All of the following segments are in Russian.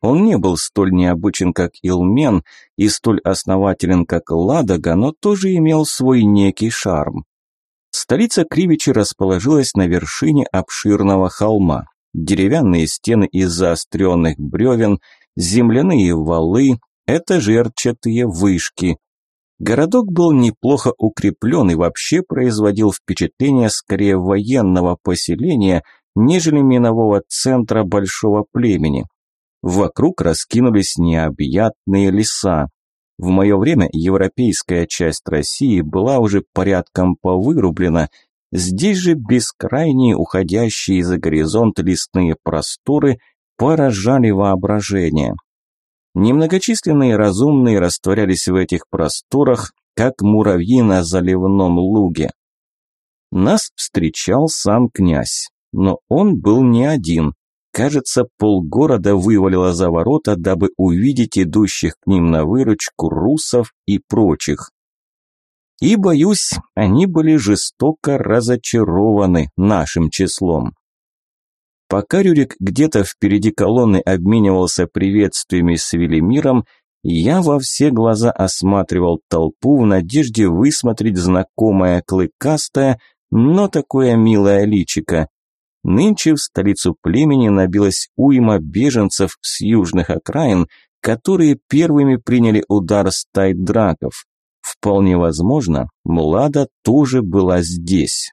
Он не был столь необычен, как Илмен, и столь основателен, как Ладога, но тоже имел свой некий шарм. Столица Кривичи расположилась на вершине обширного холма. Деревянные стены из заостренных бревен, земляные валы, этажерчатые вышки. Городок был неплохо укреплен и вообще производил впечатление скорее военного поселения, нежели минового центра большого племени. Вокруг раскинулись необъятные леса. В мое время европейская часть России была уже порядком повырублена. Здесь же бескрайние, уходящие за горизонт лесные просторы поражали воображение. Немногочисленные разумные растворялись в этих просторах, как муравьи на заливном луге. Нас встречал сам князь, но он был не один. Кажется, полгорода вывалило за ворота, дабы увидеть идущих к ним на выручку русов и прочих. И, боюсь, они были жестоко разочарованы нашим числом. Пока Рюрик где-то впереди колонны обменивался приветствиями с Велимиром, я во все глаза осматривал толпу в надежде высмотреть знакомое клыкастое, но такое милое личико. Нынче в столицу племени набилась уйма беженцев с южных окраин, которые первыми приняли удар стай драков. Вполне возможно, Млада тоже была здесь.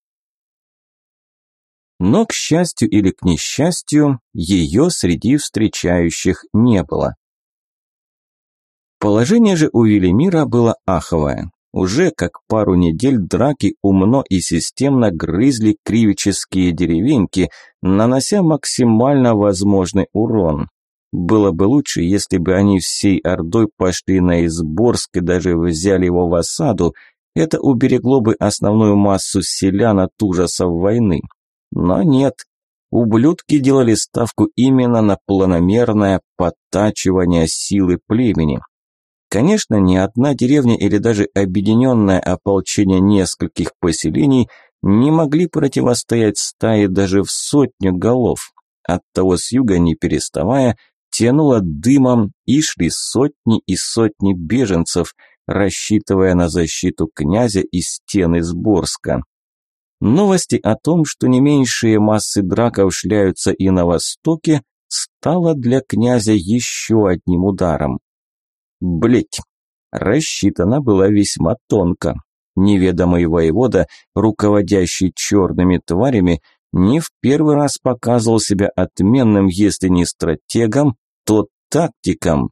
Но, к счастью или к несчастью, ее среди встречающих не было. Положение же у Велимира было аховое. Уже как пару недель драки умно и системно грызли кривические деревеньки, нанося максимально возможный урон. Было бы лучше, если бы они всей ордой пошли на Изборск и даже взяли его в осаду. Это уберегло бы основную массу селян от ужасов войны. Но нет, ублюдки делали ставку именно на планомерное подтачивание силы племени. Конечно, ни одна деревня или даже объединенное ополчение нескольких поселений не могли противостоять стае даже в 100 голов. Оттого с юга, не переставая, тянуло дымом и шли сотни и сотни беженцев, рассчитывая на защиту князя и стен Изборска. Новости о том, что не меньшие массы драков шляются и на востоке, стало для князя еще одним ударом. Блять, рассчитана была весьма тонко. Неведомый воевода, руководящий черными тварями, не в первый раз показывал себя отменным, если не стратегом, то тактиком.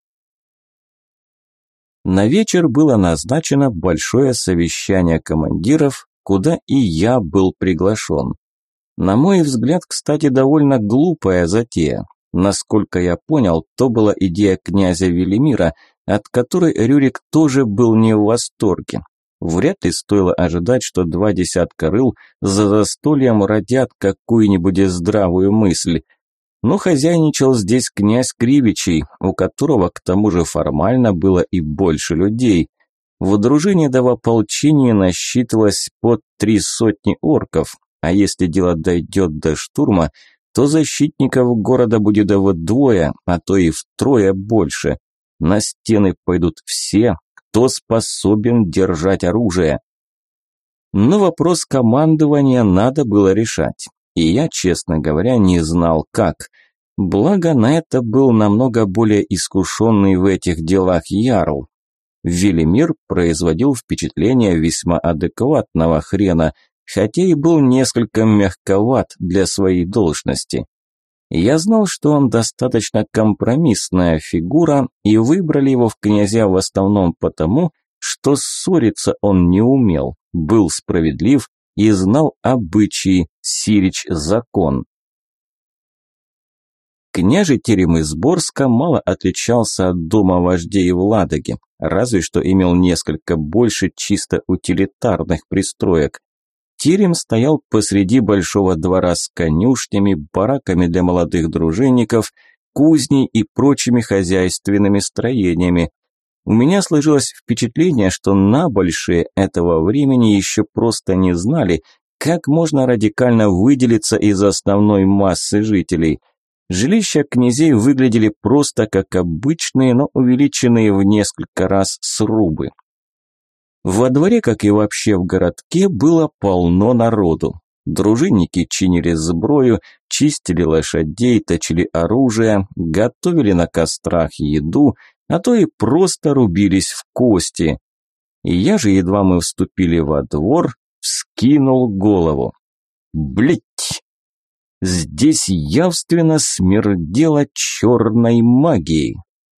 На вечер было назначено большое совещание командиров, куда и я был приглашен. На мой взгляд, кстати, довольно глупая затея. Насколько я понял, то была идея князя Велимира, от которой Рюрик тоже был не в восторге. Вряд ли стоило ожидать, что 20 рыл за застольем родят какую-нибудь здравую мысль. Но хозяйничал здесь князь Кривичей, у которого к тому же формально было и больше людей. В дружине да в ополчении насчитывалось под 300 орков, а если дело дойдет до штурма, то защитников города будет вдвое, а то и втрое больше. На стены пойдут все, кто способен держать оружие. Но вопрос командования надо было решать, и я, честно говоря, не знал как. Благо на это был намного более искушенный в этих делах ярл. Велимир производил впечатление весьма адекватного хрена, хотя и был несколько мягковат для своей должности. Я знал, что он достаточно компромиссная фигура, и выбрали его в князья в основном потому, что ссориться он не умел, был справедлив и знал обычаи, сирич закон. Княжий терем Изборска мало отличался от дома вождей в Ладоге, разве что имел несколько больше чисто утилитарных пристроек. Терем стоял посреди большого двора с конюшнями, бараками для молодых дружинников, кузней и прочими хозяйственными строениями. У меня сложилось впечатление, что набольшие этого времени еще просто не знали, как можно радикально выделиться из основной массы жителей. Жилища князей выглядели просто как обычные, но увеличенные в несколько раз срубы. Во дворе, как и вообще в городке, было полно народу. Дружинники чинили сброю, чистили лошадей, точили оружие, готовили на кострах еду, а то и просто рубились в кости. И я же, едва мы вступили во двор, вскинул голову. Блять! Здесь явственно смердело черной магией.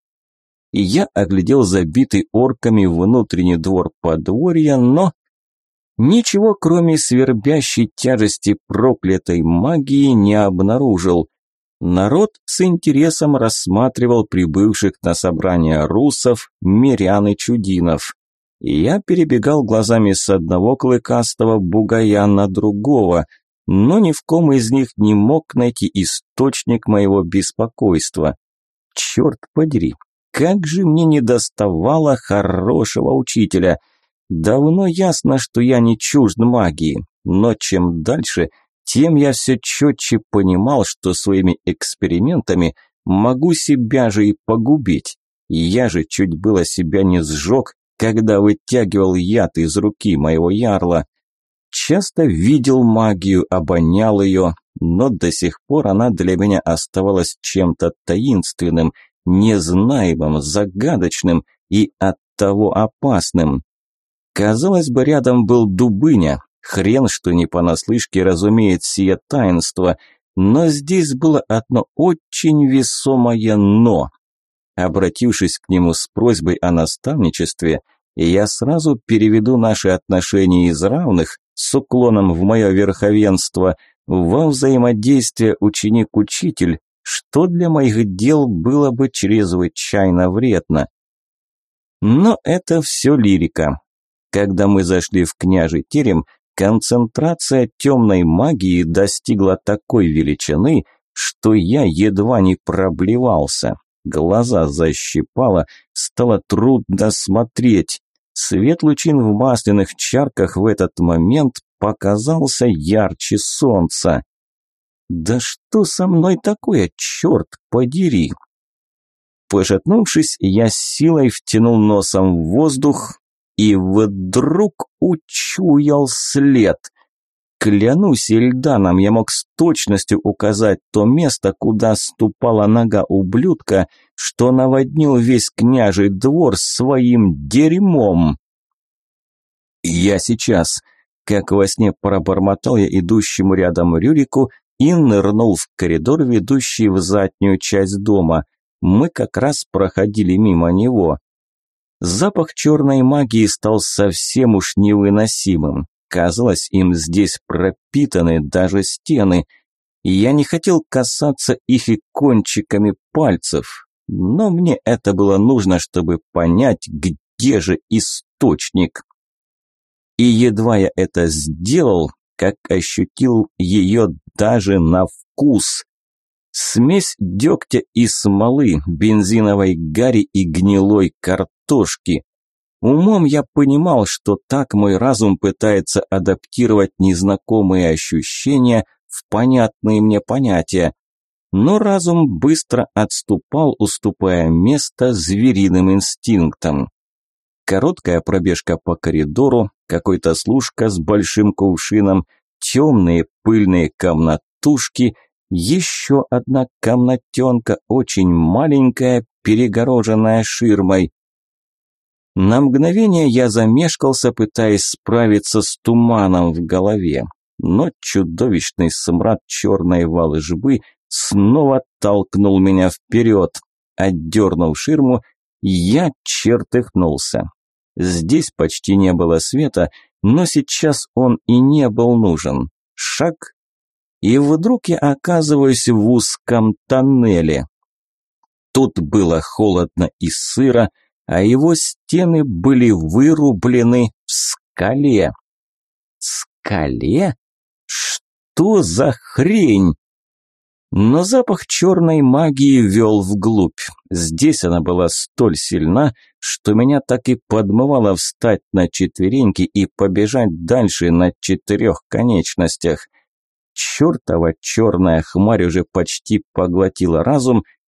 И я оглядел забитый орками внутренний двор подворья, но ничего, кроме свербящей тяжести проклятой магии, не обнаружил. Народ с интересом рассматривал прибывших на собрание русов, мирян и чудинов. И я перебегал глазами с одного клыкастого бугая на другого, но ни в ком из них не мог найти источник моего беспокойства. Черт подери, как же мне недоставало хорошего учителя! Давно ясно, что я не чужд магии, но чем дальше, тем я все четче понимал, что своими экспериментами могу себя же и погубить. Я же чуть было себя не сжег, когда вытягивал яд из руки моего ярла. Часто видел магию, обонял ее, но до сих пор она для меня оставалась чем-то таинственным, незнаемым, загадочным и оттого опасным. Казалось бы, рядом был Дубыня, хрен что не понаслышке разумеет сие таинство, но здесь было одно очень весомое «но». Обратившись к нему с просьбой о наставничестве, я сразу переведу наши отношения из равных, с уклоном в мое верховенство, во взаимодействие ученик-учитель, что для моих дел было бы чрезвычайно вредно. Но это все лирика. Когда мы зашли в княжий терем, концентрация темной магии достигла такой величины, что я едва не проблевался. Глаза защипало, стало трудно смотреть. Свет лучин в масляных чарках в этот момент показался ярче солнца. Да что со мной такое, черт подери? Пошатнувшись, я с силой втянул носом в воздух и вдруг учуял след. Клянусь Эльданом, я мог с точностью указать то место, куда ступала нога ублюдка, что наводнил весь княжий двор своим дерьмом. Я сейчас, как во сне, пробормотал я идущему рядом Рюрику и нырнул в коридор, ведущий в заднюю часть дома. Мы как раз проходили мимо него. Запах черной магии стал совсем уж невыносимым. Казалось, им здесь пропитаны даже стены. И я не хотел касаться их и кончиками пальцев. Но мне это было нужно, чтобы понять, где же источник. И едва я это сделал, как ощутил ее даже на вкус. Смесь дегтя и смолы, бензиновой гари и гнилой картошки. Умом я понимал, что так мой разум пытается адаптировать незнакомые ощущения в понятные мне понятия. Но разум быстро отступал, уступая место звериным инстинктам. Короткая пробежка по коридору, какой-то служка с большим кувшином, темные пыльные комнатушки, еще одна комнатенка, очень маленькая, перегороженная ширмой. На мгновение я замешкался, пытаясь справиться с туманом в голове, но чудовищный смрад черной волжбы снова толкнул меня вперед. Отдернув ширму, я чертыхнулся. Здесь почти не было света, но сейчас он и не был нужен. Шаг, и вдруг я оказываюсь в узком тоннеле. Тут было холодно и сыро, а его стены были вырублены в скале. Скале? Что за хрень? Но запах черной магии вел вглубь. Здесь она была столь сильна, что меня так и подмывало встать на четвереньки и побежать дальше на 4 конечностях. Чертова черная хмарь уже почти поглотила разум,